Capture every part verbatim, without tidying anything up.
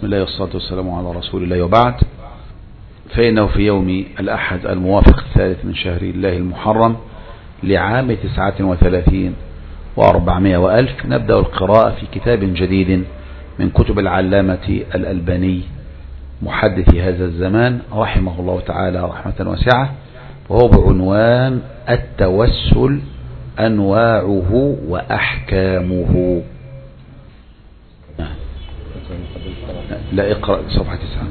الله والصلاة والسلام على رسول الله، وبعد، فإنه في يوم الأحد الموافق الثالث من شهر الله المحرم لعام تسعة وثلاثين وأربعمائة وألف نبدأ القراءة في كتاب جديد من كتب العلامة الألباني محدث هذا الزمان رحمه الله تعالى رحمة واسعة، وهو بعنوان التوسل أنواعه وأحكامه. لا، اقرأ صفحة تسعة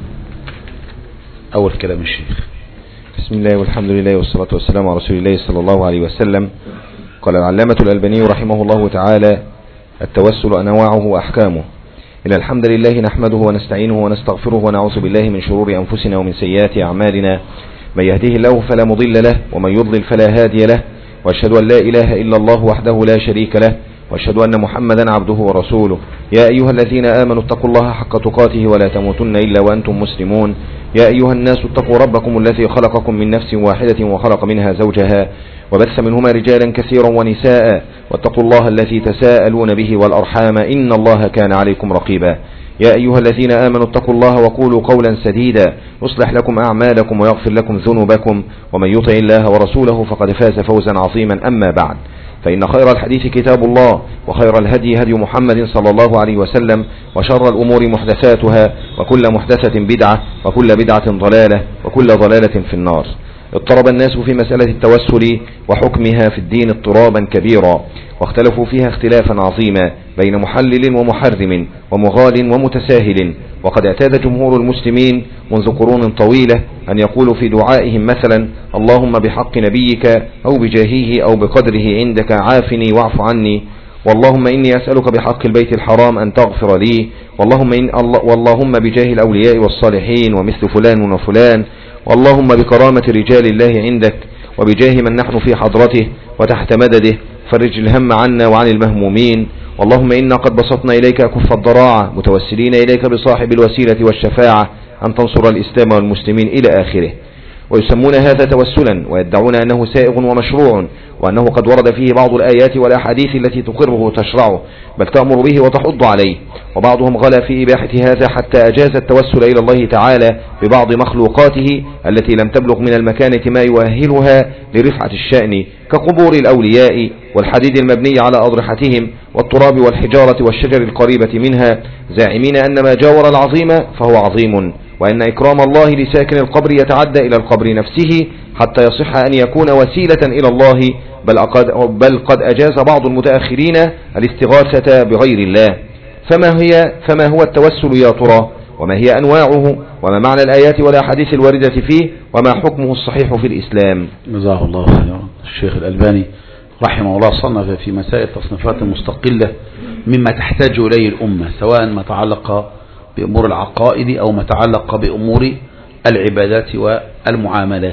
أول كلام الشيخ. بسم الله والحمد لله والصلاة والسلام على رسول الله صلى الله عليه وسلم. قال العلامة الألباني رحمه الله تعالى: التوسل أنواعه وأحكامه. إن الحمد لله نحمده ونستعينه ونستغفره ونعوذ بالله من شرور أنفسنا ومن سيئات أعمالنا، من يهديه الله فلا مضل له ومن يضلل فلا هادي له، وأشهد أن لا إله إلا الله وحده لا شريك له، وأشهد أن محمدا عبده ورسوله. يا أيها الذين آمنوا اتقوا الله حق تقاته ولا تموتن إلا وأنتم مسلمون. يا أيها الناس اتقوا ربكم الذي خلقكم من نفس واحدة وخلق منها زوجها وبث منهما رجالا كثيرا ونساء، واتقوا الله الذي تساءلون به والأرحام إن الله كان عليكم رقيبا. يا أيها الذين آمنوا اتقوا الله وقولوا قولا سديدا يصلح لكم أعمالكم ويغفر لكم ذنوبكم، ومن يطع الله ورسوله فقد فاز فوزا عظيما. أما بعد، فإن خير الحديث كتاب الله، وخير الهدي هدي محمد صلى الله عليه وسلم، وشر الأمور محدثاتها، وكل محدثة بدعة، وكل بدعة ضلالة، وكل ضلالة في النار. اضطرب الناس في مسألة التوسل وحكمها في الدين اضطرابا كبيرا، واختلفوا فيها اختلافا عظيما بين محلل ومحرم ومغال ومتساهل. وقد اعتاد جمهور المسلمين منذ قرون طويلة أن يقولوا في دعائهم مثلا: اللهم بحق نبيك أو بجاهه أو بقدره عندك عافني واعف عني، واللهم إني أسألك بحق البيت الحرام أن تغفر لي، واللهم, إن واللهم بجاه الأولياء والصالحين ومثل فلان وفلان، واللهم بكرامة رجال الله عندك وبجاه من نحن في حضرته وتحت مدده فرج الهم عنا وعن المهمومين، واللهم إنا قد بسطنا إليك كف الضراعة متوسلين إليك بصاحب الوسيلة والشفاعة أن تنصر الإسلام والمسلمين إلى آخره. ويسمون هذا توسلا، ويدعون أنه سائغ ومشروع، وأنه قد ورد فيه بعض الآيات والأحاديث التي تقره وتشرعه بل تأمر به وتحض عليه. وبعضهم غلا في إباحة هذا حتى أجاز التوسل إلى الله تعالى ببعض مخلوقاته التي لم تبلغ من المكانة ما يؤهلها لرفعة الشأن، كقبور الأولياء والحديد المبني على أضرحتهم والتراب والحجارة والشجر القريبة منها، زاعمين أن ما جاور العظيم فهو عظيم، وأن إكرام الله لساكن القبر يتعدى إلى القبر نفسه حتى يصح أن يكون وسيلة إلى الله، بل قد, بل قد أجاز بعض المتأخرين الاستغاثة بغير الله. فما هي فما هو التوسل يا ترى؟ وما هي أنواعه؟ وما معنى الآيات والأحاديث الواردة فيه؟ وما حكمه الصحيح في الإسلام؟ جزاه الله خيرا. الشيخ الألباني رحمه الله صنف في مسائل تصنيفات مستقلة مما تحتاج إليه الأمة، سواء ما تعلق بأمور العقائد أو ما تعلق بأمور العبادات والمعاملات.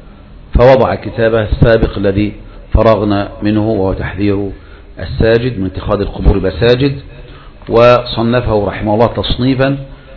فوضع كتابه السابق الذي فرغنا منه وهو تحذير الساجد من اتخاذ القبور مساجد، وصنفه رحمه الله تصنيفا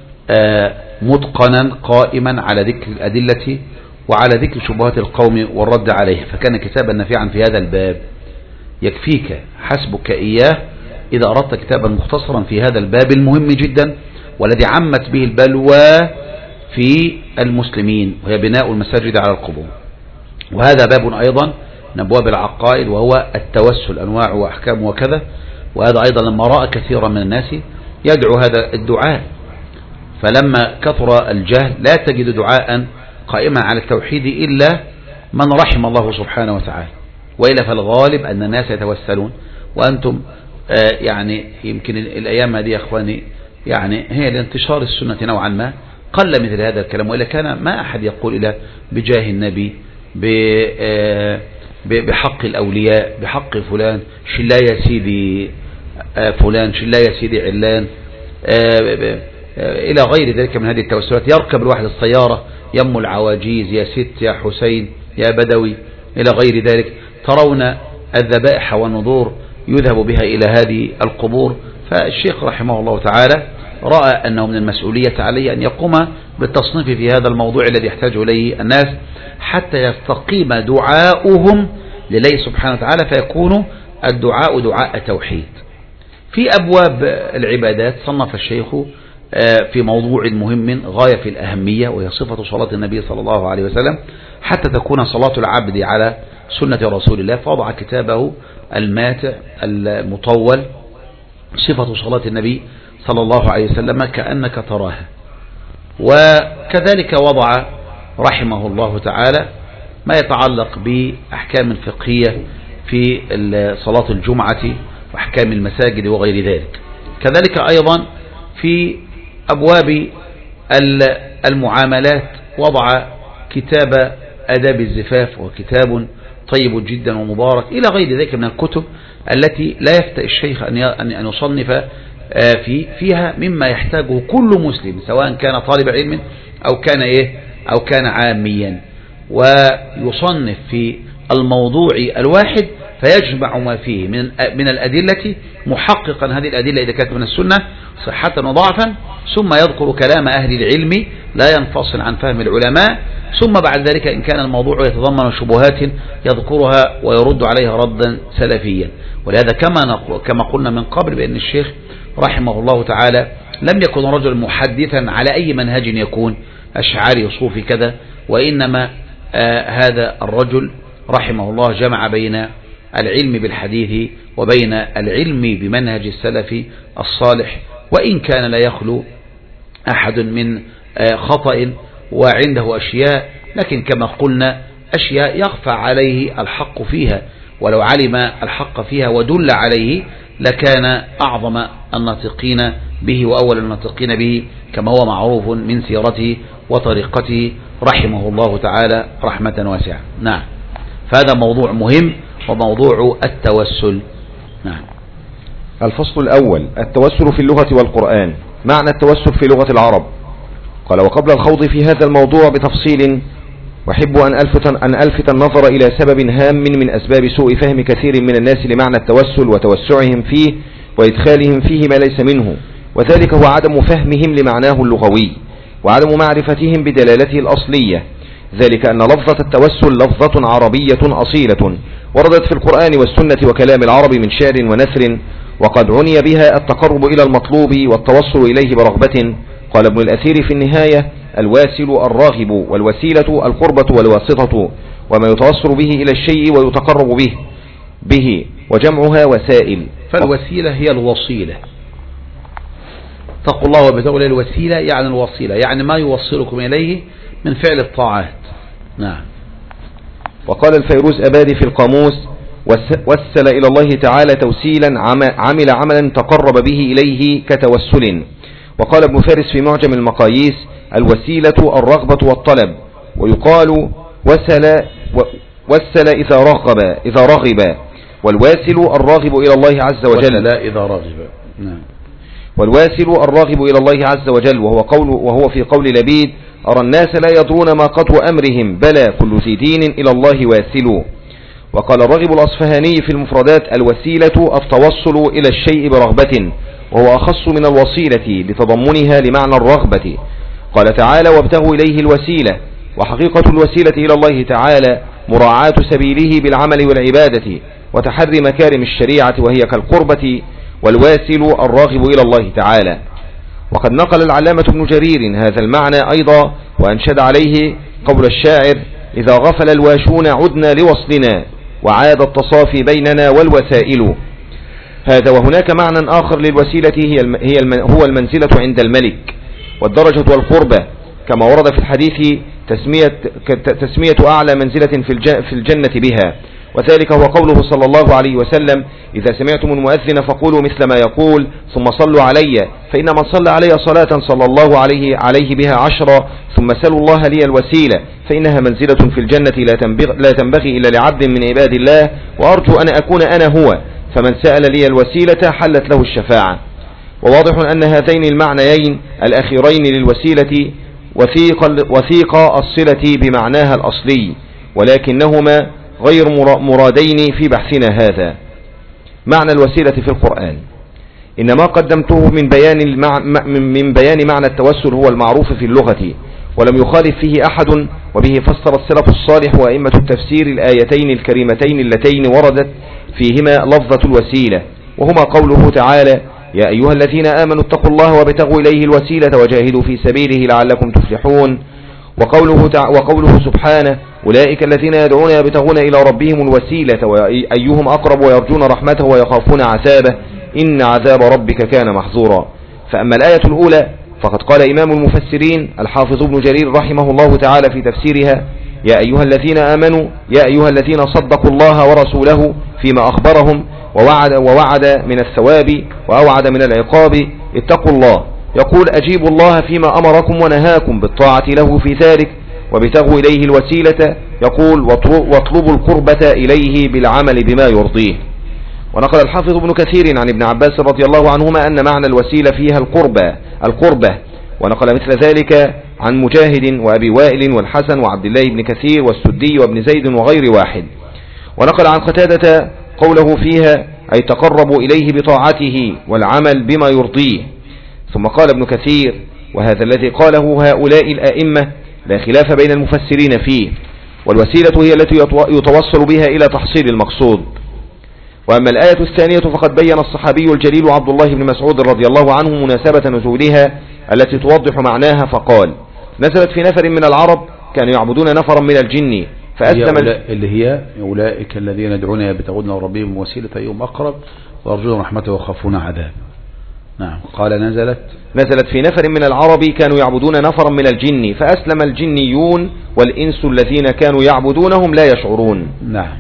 متقنا قائما على ذكر الأدلة وعلى ذكر شبهات القوم والرد عليه، فكان كتابا نافعا في هذا الباب. يكفيك حسبك إياه إذا أردت كتابا مختصرا في هذا الباب المهم جدا والذي عمت به البلوى في المسلمين، وهي بناء المساجد على القبور. وهذا باب أيضا من أبواب العقائد، وهو التوسل أنواعه وأحكامه وكذا. وهذا أيضا لما رأى كثيرا من الناس يدعو هذا الدعاء، فلما كثر الجهل لا تجد دعاء قائما على التوحيد إلا من رحم الله سبحانه وتعالى، وإلا فالغالب أن الناس يتوسلون. وأنتم آه يعني يمكن الأيام هذه يا أخواني يعني هي لانتشار السنة نوعا ما قل مثل هذا الكلام، وإلا كان ما أحد يقول إلى بجاه النبي بحق الأولياء بحق فلان شلا يا سيدي فلان شلا يا سيدي علان إلى غير ذلك من هذه التوسلات. يركب الواحد السيارة يم العواجيز يا ست يا حسين يا بدوي إلى غير ذلك. ترون الذبائح والنذور يذهب بها إلى هذه القبور. فالشيخ رحمه الله تعالى رأى أنه من المسؤولية عليه أن يقوم بالتصنيف في هذا الموضوع الذي يحتاج إليه الناس حتى يستقيم دعاؤهم لله سبحانه وتعالى، فيكون الدعاء دعاء توحيد. في أبواب العبادات صنف الشيخ في موضوع مهم غاية في الأهمية، وهي صفة صلاة النبي صلى الله عليه وسلم حتى تكون صلاة العبد على سنة رسول الله، فوضع كتابه الماتع المطول صفة صلاة النبي صلى الله عليه وسلم كأنك تراها. وكذلك وضع رحمه الله تعالى ما يتعلق بأحكام فقهية في صلاة الجمعة وأحكام المساجد وغير ذلك. كذلك أيضا في أبواب المعاملات وضع كتاب آداب الزفاف، وكتاب طيب جدا ومبارك إلى غير ذلك من الكتب التي لا يفتأ الشيخ أن يصنف في فيها مما يحتاجه كل مسلم، سواء كان طالب علم أو كان إيه أو كان عاميا، ويصنف في الموضوع الواحد فيجمع ما فيه من من الأدلة، محققا هذه الأدلة إذا كانت من السنة صحة وضعفا، ثم يذكر كلام أهل العلم لا ينفصل عن فهم العلماء، ثم بعد ذلك إن كان الموضوع يتضمن شبهات يذكرها ويرد عليها ردا سلفيا. ولهذا كما كما قلنا من قبل بأن الشيخ رحمه الله تعالى لم يكن رجل محدثا على أي منهج يكون، أشعري صوفي كذا، وإنما آه هذا الرجل رحمه الله جمع بين العلم بالحديث وبين العلم بمنهج السلف الصالح، وإن كان لا يخلو أحد من آه خطأ وعنده أشياء، لكن كما قلنا أشياء يخفى عليه الحق فيها، ولو علم الحق فيها ودل عليه لكان أعظم الناطقين به وأول الناطقين به، كما هو معروف من سيرته وطريقته رحمه الله تعالى رحمة واسعة. نعم، فهذا موضوع مهم وموضوع التوسل. نعم. الفصل الأول: التوسل في اللغة والقرآن. معنى التوسل في لغة العرب. قال: وقبل الخوض في هذا الموضوع بتفصيل أحب أن ألفت, أن ألفت النظر إلى سبب هام من أسباب سوء فهم كثير من الناس لمعنى التوسل وتوسعهم فيه وإدخالهم فيه ما ليس منه، وذلك هو عدم فهمهم لمعناه اللغوي وعدم معرفتهم بدلالته الأصلية. ذلك أن لفظة التوسل لفظة عربية أصيلة وردت في القرآن والسنة وكلام العرب من شعر ونثر، وقد عني بها التقرب إلى المطلوب والتوصل إليه برغبة. قال ابن الأثير في النهاية: الواسل الراغب، والوسيلة القربة والواسطة، وما يتوصل به إلى الشيء ويتقرب به به وجمعها وسائل. فالوسيلة هي الوصيلة، اتقوا الله وابتغوا إليه الوسيلة يعني الوصيلة، يعني ما يوصلكم إليه من فعل الطاعات. نعم. وقال الفيروز أبادي في القاموس: وسل إلى الله تعالى توسيلا عمل عملا تقرب به إليه كتوسل. وقال ابن فارس في معجم المقاييس: الوسيلة الرغبة والطلب، ويقال وسل وسل إذا رغب إذا رغب والواسل الراغب إلى الله عز وجل. وسل إذا رغب. نعم. والواسل الراغب إلى الله عز وجل، وهو قول وهو في قول لبيد: أرى الناس لا يدرون ما قدر أمرهم، بلى كل ذي دين إلى الله واسل. وقال الراغب الأصفهاني في المفردات: الوسيلة التوصل إلى الشيء برغبة، وهو أخص من الوصيلة لتضمنها لمعنى الرغبة. قال تعالى: وابتغوا إليه الوسيلة. وحقيقة الوسيلة إلى الله تعالى مراعاة سبيله بالعمل والعبادة وتحري مكارم الشريعة، وهي كالقربة. والواسل الراغب إلى الله تعالى. وقد نقل العلامة ابن جرير هذا المعنى أيضا، وأنشد عليه قول الشاعر: إذا غفل الواشون عدنا لوصلنا، وعاد التصافي بيننا والوسائل. هذا. وهناك معنى آخر للوسيلة هي هي هو المنزلة عند الملك والدرجة والقربة، كما ورد في الحديث تسمية تسمية أعلى منزلة في الجنة بها، وذلك هو قوله صلى الله عليه وسلم: إذا سمعتم المؤذن فقولوا مثل ما يقول ثم صلوا علي، فإن من صلى علي صلاة صلى الله عليه عليه بها عشرة، ثم سلوا الله لي الوسيلة، فإنها منزلة في الجنة لا تنبغي إلا لعبد من عباد الله، وأرجو أن أكون أنا هو، فمن سأل لي الوسيلة حلت له الشفاعة. وواضح أن هذين المعنيين الأخيرين للوسيلة وثيق, وثيق الصلة بمعناها الأصلي، ولكنهما غير مرادين في بحثنا هذا. معنى الوسيلة في القرآن: إنما قدمته من بيان, المع... من بيان معنى التوسل هو المعروف في اللغة، ولم يخالف فيه أحد، وبه فسر السلف الصالح وأئمة التفسير الآيتين الكريمتين اللتين وردت فيهما لفظة الوسيلة، وهما قوله تعالى: يا أيها الذين آمنوا اتقوا الله وابتغوا إليه الوسيلة وجاهدوا في سبيله لعلكم تفلحون. وقوله, تع... وقوله سبحانه أولئك الذين يدعون يبتغون إلى ربهم الوسيلة وأيهم أقرب ويرجون رحمته ويخافون عذابه إن عذاب ربك كان محظورا. فأما الآية الأولى فقد قال إمام المفسرين الحافظ ابن جرير رحمه الله تعالى في تفسيرها يا أيها الذين آمنوا يا أيها الذين صدقوا الله ورسوله فيما أخبرهم ووعد, ووعد من الثواب وأوعد من العقاب اتقوا الله، يقول أجيبوا الله فيما أمركم ونهاكم بالطاعة له في ذلك وابتغوا إليه الوسيلة، يقول واطلبوا القربة إليه بالعمل بما يرضيه. ونقل الحافظ ابن كثير عن ابن عباس رضي الله عنهما أن معنى الوسيلة فيها القربة القربة ونقل مثل ذلك عن مجاهد وأبي وائل والحسن وعبد الله بن كثير والسدي وابن زيد وغير واحد. ونقل عن قتادة قوله فيها أي تقربوا إليه بطاعته والعمل بما يرضيه. ثم قال ابن كثير وهذا الذي قاله هؤلاء الأئمة لا خلاف بين المفسرين فيه، والوسيلة هي التي يتوصل بها إلى تحصيل المقصود. وأما الآية الثانية فقد بين الصحابي الجليل عبد الله بن مسعود رضي الله عنه مناسبة نزولها التي توضح معناها فقال نزلت في نفر من العرب كانوا يعبدون نفرا من الجن فأسلم اللي هي أولئك الذين يدعون يبتغون ربهم وسيلة أيهم أقرب ويرجون رحمته ويخافون عذاب. نعم. قال نزلت نزلت في نفر من العرب كانوا يعبدون نفرا من الجن فأسلم الجنيون والإنس الذين كانوا يعبدونهم لا يشعرون. نعم.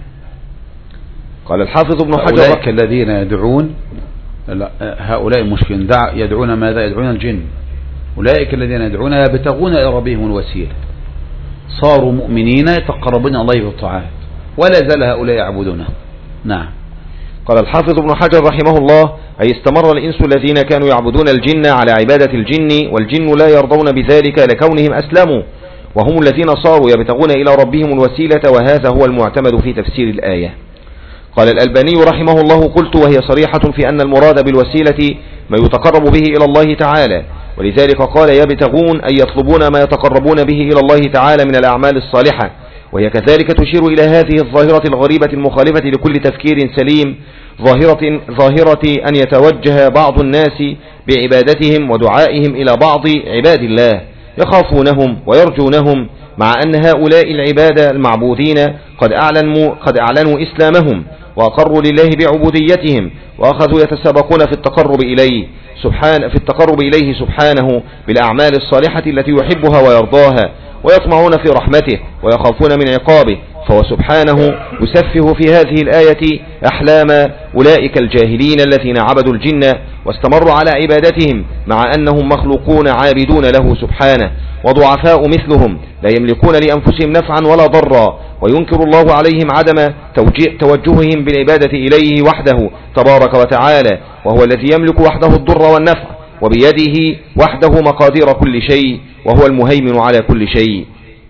قال الحافظ ابن حجر أولئك الذين يدعون لا هؤلاء مشكلين دع يدعون ماذا يدعون الجن. أولئك الذين يدعون يبتغون إلى ربهم الوسيلة صاروا مؤمنين يتقربون الله بالطاعات ولا زال هؤلاء يعبدونه. نعم. قال الحافظ ابن حجر رحمه الله أي استمر الإنس الذين كانوا يعبدون الجن على عبادة الجن والجن لا يرضون بذلك لكونهم أسلموا وهم الذين صاروا يبتغون إلى ربهم الوسيلة وهذا هو المعتمد في تفسير الآية. قال الألباني رحمه الله قلت وهي صريحة في أن المراد بالوسيلة ما يتقرب به إلى الله تعالى ولذلك قال يبتغون أي يطلبون ما يتقربون به إلى الله تعالى من الأعمال الصالحة وهي كذلك تشير إلى هذه الظاهرة الغريبة المخالفة لكل تفكير سليم ظاهرة, ظاهرة أن يتوجه بعض الناس بعبادتهم ودعائهم إلى بعض عباد الله يخافونهم ويرجونهم مع أن هؤلاء العبادة المعبودين قد أعلنوا, قد أعلنوا إسلامهم وأقروا لله بعبوديتهم وأخذوا يتسابقون في التقرب إليه سبحانه في التقرب إليه سبحانه بالأعمال الصالحة التي يحبها ويرضاها ويطمعون في رحمته ويخافون من عقابه فهو سبحانه يسفه في هذه الآية أحلام أولئك الجاهلين الذين عبدوا الجن واستمروا على عبادتهم مع أنهم مخلوقون عابدون له سبحانه وضعفاء مثلهم لا يملكون لأنفسهم نفعا ولا ضرا وينكر الله عليهم عدم توجههم بالعبادة إليه وحده تبارك وتعالى وهو الذي يملك وحده الضر والنفع وبيده وحده مقادير كل شيء وهو المهيمن على كل شيء.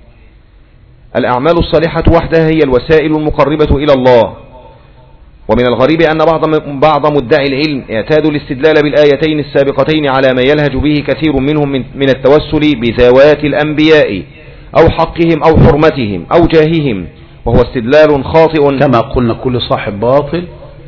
الأعمال الصالحة وحدها هي الوسائل المقربة إلى الله. ومن الغريب أن بعض بعض مدعي العلم اعتادوا الاستدلال بالآيتين السابقتين على ما يلهج به كثير منهم من, من التوسل بذوات الأنبياء أو حقهم أو حرمتهم أو جاههم وهو استدلال خاطئ كما قلنا كل صاحب باطل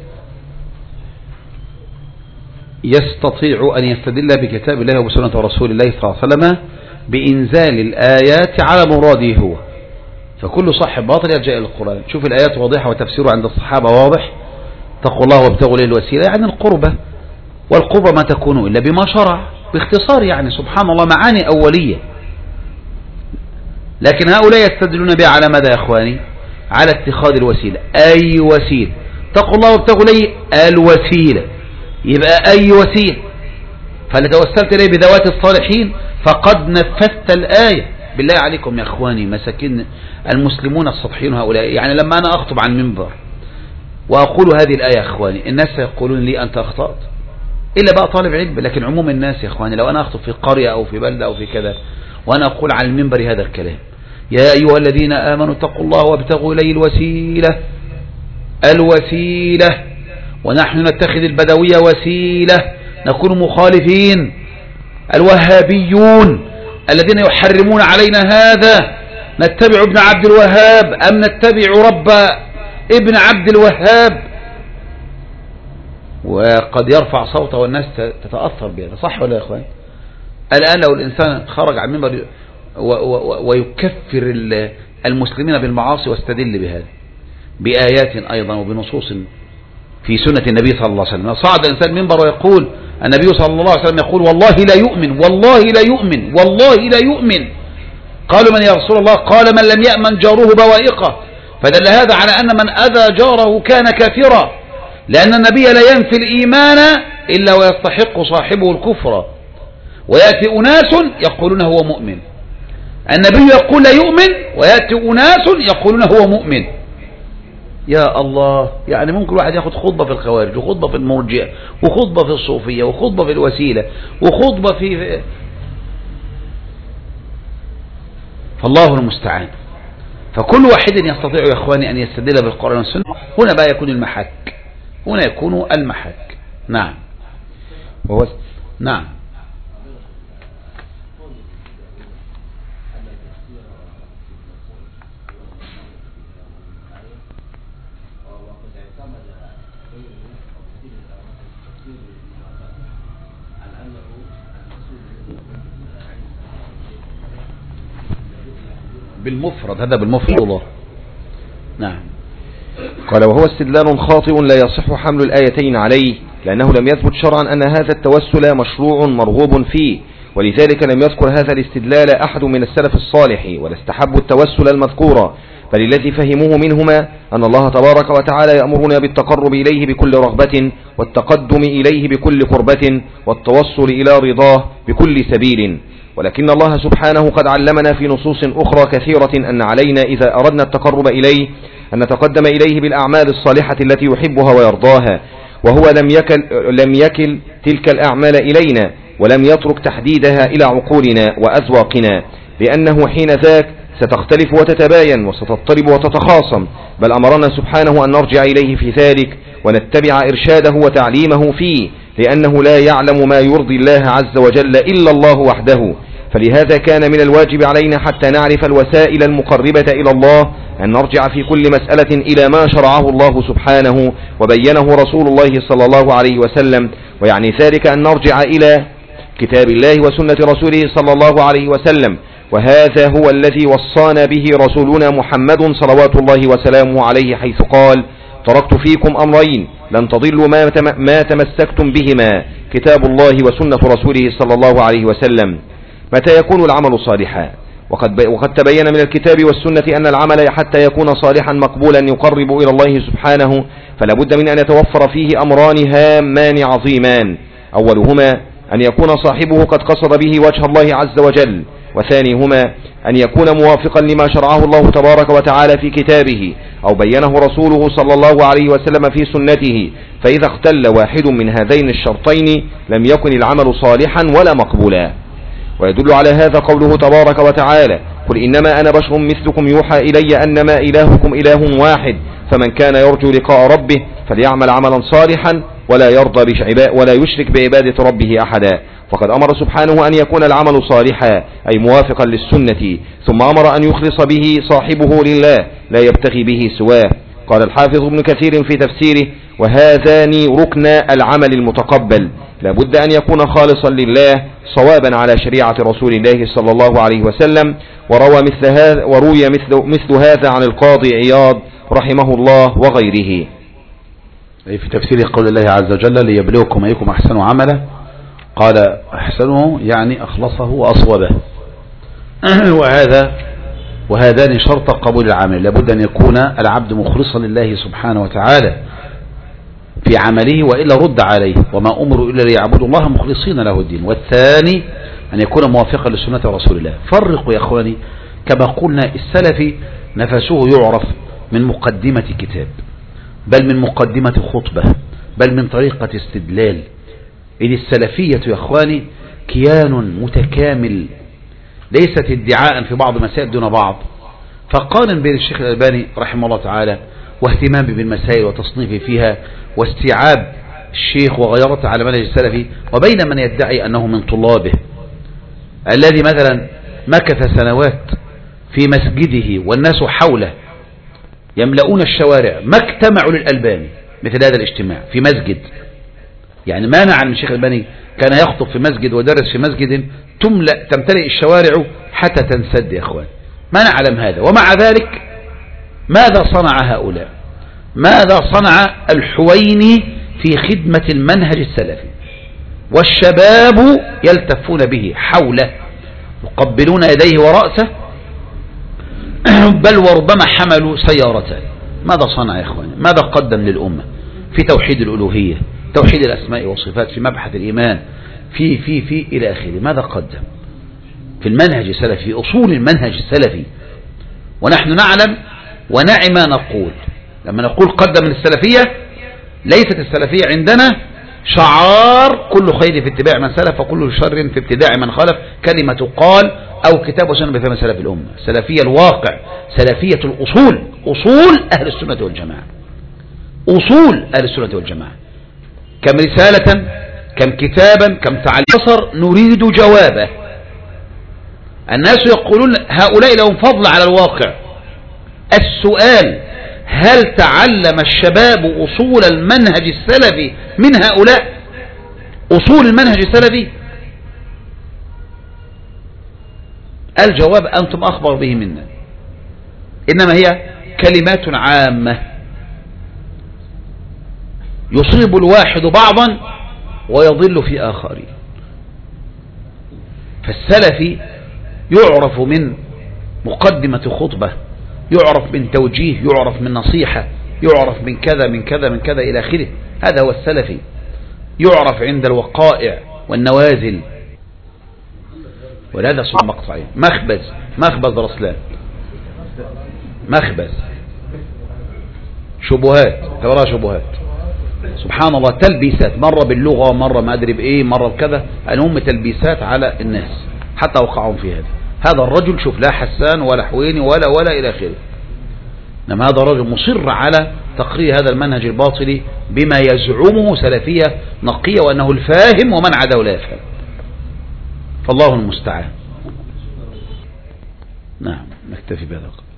يستطيع أن يستدل بكتاب الله وبسنة رسول الله صلى الله عليه وسلم بإنزال الآيات على مراده هو، فكل صاحب باطل يرجع إلى القرآن. شوف الآيات واضحة وتفسيره عند الصحابة واضح اتقوا الله وابتغوا إليه الوسيلة يعني القربة والقربة ما تكون إلا بما شرع باختصار يعني سبحان الله معاني أولية. لكن هؤلاء يستدلون بها على ماذا يا أخواني؟ على اتخاذ الوسيلة. أي وسيلة اتقوا الله وابتغوا إليه الوسيلة يبقى أي وسيلة فلتوسلت إليه بذوات الصالحين فقد نفذت الآية. بالله عليكم يا أخواني مساكين المسلمون السطحيين هؤلاء يعني لما أنا أخطب عن المنبر وأقول هذه الآية يا أخواني الناس يقولون لي أنت أخطأت إلا بقى طالب علم، لكن عموم الناس يا أخواني لو أنا أخطب في قرية أو في بلدة أو في كذا وأنا أقول على المنبر هذا الكلام يا أيها الذين آمنوا اتقوا الله وابتغوا إليه الوسيلة الوسيلة ونحن نتخذ البدوية وسيلة نكون مخالفين الوهابيون الذين يحرمون علينا هذا نتبع ابن عبد الوهاب أم نتبع رب ابن عبد الوهاب؟ وقد يرفع صوته والناس تتأثر بهذا، صح ولا يا إخوان؟ الآن لو الإنسان خرج عن المنبر ويكفر المسلمين بالمعاصي واستدل بهذا بآيات أيضا وبنصوص في سنة النبي صلى الله عليه وسلم، صعد الإنسان المنبر ويقول النبي صلى الله عليه وسلم يقول والله لا يؤمن والله لا يؤمن والله لا يؤمن. قالوا من يا رسول الله؟ قال من لم يأمن جاره بوائقه. فدل هذا على أن من أذى جاره كان كافرا، لأن النبي لا ينفي الإيمان إلا ويستحق صاحبه الكفر. ويأتي أناس يقولون هو مؤمن، النبي يقول لا يؤمن ويأتي أناس يقولون هو مؤمن. يا الله، يعني ممكن واحد ياخد خطبة في الخوارج وخطبة في المرجئة وخطبة في الصوفية وخطبة في الوسيلة وخطبة في فالله المستعان. فكل واحد يستطيع يا اخواني ان يستدل بالقرآن والسنة. هنا بقى يكون المحك، هنا يكون المحك. نعم وهو نعم بالمفرد، هذا بالمفرد الله. نعم. قال وهو استدلال خاطئ لا يصح حمل الآيتين عليه، لأنه لم يثبت شرعا أن هذا التوسل مشروع مرغوب فيه، ولذلك لم يذكر هذا الاستدلال أحد من السلف الصالح ولا استحبوا التوسل المذكورة، بل الذي فهموه منهما أن الله تبارك وتعالى يأمرنا بالتقرب إليه بكل رغبة والتقدم إليه بكل قربة والتوصل إلى رضاه بكل سبيل. ولكن الله سبحانه قد علمنا في نصوص أخرى كثيرة أن علينا إذا أردنا التقرب إليه أن نتقدم إليه بالأعمال الصالحة التي يحبها ويرضاها، وهو لم يكل, لم يكل تلك الأعمال إلينا ولم يترك تحديدها إلى عقولنا وأذواقنا، لأنه حين ذاك ستختلف وتتباين وستضطرب وتتخاصم، بل أمرنا سبحانه أن نرجع إليه في ذلك ونتبع إرشاده وتعليمه فيه، لأنه لا يعلم ما يرضي الله عز وجل إلا الله وحده. فلهذا كان من الواجب علينا حتى نعرف الوسائل المقربة إلى الله أن نرجع في كل مسألة إلى ما شرعه الله سبحانه وبينه رسول الله صلى الله عليه وسلم، ويعني ذلك أن نرجع إلى كتاب الله وسنة رسوله صلى الله عليه وسلم، وهذا هو الذي وصانا به رسولنا محمد صلوات الله وسلامه عليه، حيث قال تركت فيكم أمرين لن تضلوا ما تمسكتم بهما، كتاب الله وسنة رسوله صلى الله عليه وسلم. متى يكون العمل صالحا؟ وقد, وقد تبين من الكتاب والسنة أن العمل حتى يكون صالحا مقبولا يقرب إلى الله سبحانه فلا بد من أن يتوفر فيه أمران هامان عظيمان، أولهما أن يكون صاحبه قد قصد به وجه الله عز وجل، وثانيهما أن يكون موافقا لما شرعه الله تبارك وتعالى في كتابه أو بينه رسوله صلى الله عليه وسلم في سنته، فإذا اختل واحد من هذين الشرطين لم يكن العمل صالحا ولا مقبولا. ويدل على هذا قوله تبارك وتعالى قل إنما أنا بشر مثلكم يوحى إلي أنما إلهكم إله واحد فمن كان يرجو لقاء ربه فليعمل عملا صالحا ولا يرضى ولا يشرك بعبادة ربه أحدا. فقد أمر سبحانه أن يكون العمل صالحا أي موافقا للسنة، ثم أمر أن يخلص به صاحبه لله لا يبتغي به سواه. قال الحافظ ابن كثير في تفسيره وهذان ركن العمل المتقبل، لا بد أن يكون خالصا لله صوابا على شريعة رسول الله صلى الله عليه وسلم. وروى مثل هذا وروي مثل, مثل هذا عن القاضي عياض رحمه الله وغيره في تفسير قول الله عز وجل ليبلوكم أيكم أحسن عملا، قال أحسنه يعني أخلصه وأصوبه. وهذا وهذان شرط قبول العمل، لابد أن يكون العبد مخلصا لله سبحانه وتعالى في عمله وإلا رد عليه، وما أمروا إلا ليعبدوا الله مخلصين له الدين. والثاني أن يكون موافقا لسنة رسول الله. فرقوا يا أخواني، كما قلنا السلفي نفسه يعرف من مقدمة كتاب، بل من مقدمة خطبة، بل من طريقة استدلال. إذ السلفية يا أخواني كيان متكامل، ليست ادعاء في بعض المسائل دون بعض. فقارن بين الشيخ الألباني رحمه الله تعالى واهتمام بالمسائل وتصنيفه فيها واستيعاب الشيخ وغيرته على منهج السلفي، وبين من يدعي أنه من طلابه الذي مثلا مكث سنوات في مسجده والناس حوله يملؤون الشوارع، ما اجتمعوا للألباني مثل هذا الاجتماع في مسجد يعني مانع عن الشيخ الألباني كان يخطب في مسجد ودرس في مسجد تملأ تمتلئ الشوارع حتى تنسد يا اخوان، ما نعلم هذا. ومع ذلك ماذا صنع هؤلاء؟ ماذا صنع الحويني في خدمة المنهج السلفي؟ والشباب يلتفون به حوله يقبلون يديه ورأسه، بل وربما حملوا سيارته. ماذا صنع يا اخواني؟ ماذا قدم للأمة في توحيد الألوهية، توحيد الأسماء والصفات، في مبحث الإيمان، في في في إلى آخره؟ ماذا قدم في المنهج السلفي، في أصول المنهج السلفي؟ ونحن نعلم ونعم نقول لما نقول قدم السلفية، ليست السلفية عندنا شعار كل خير في اتباع من سلف وكل شر في ابتداع من خلف، كلمة قال أو كتاب وسنة بفهم سلف الأمة. سلفية الواقع، سلفية الأصول، أصول أهل السنة والجماعة، أصول أهل السنة والجماعة. كم رسالة، كم كتابا، كم تعليق نريد جوابه. الناس يقولون هؤلاء لهم فضل على الواقع. السؤال: هل تعلم الشباب أصول المنهج السلفي من هؤلاء؟ أصول المنهج السلفي؟ الجواب: أنتم أخبر به منا، إنما هي كلمات عامة يصيب الواحد بعضا ويضل في آخرين. فالسلفي يعرف من مقدمة خطبة، يعرف من توجيه، يعرف من نصيحة، يعرف من كذا من كذا من كذا إلى آخره. هذا هو السلفي. يعرف عند الوقائع والنوازل. ولهذا صار مقطعين: مخبز، مخبز رسلان، مخبز، شبهات، ترى شبهات، سبحان الله، تلبيسات، مرة باللغة، مرة ما أدري بإيه، مرة بكذا، المهم تلبيسات على الناس حتى وقعهم في هذا. هذا الرجل شوف لا حسان ولا حويني ولا ولا إلى آخره، إنما هذا الرجل مصر على تقرير هذا المنهج الباطلي بما يزعمه سلفية نقية، وأنه الفاهم ومن عداه لا يفهم. فالله المستعان. نعم، نكتفي بهذا.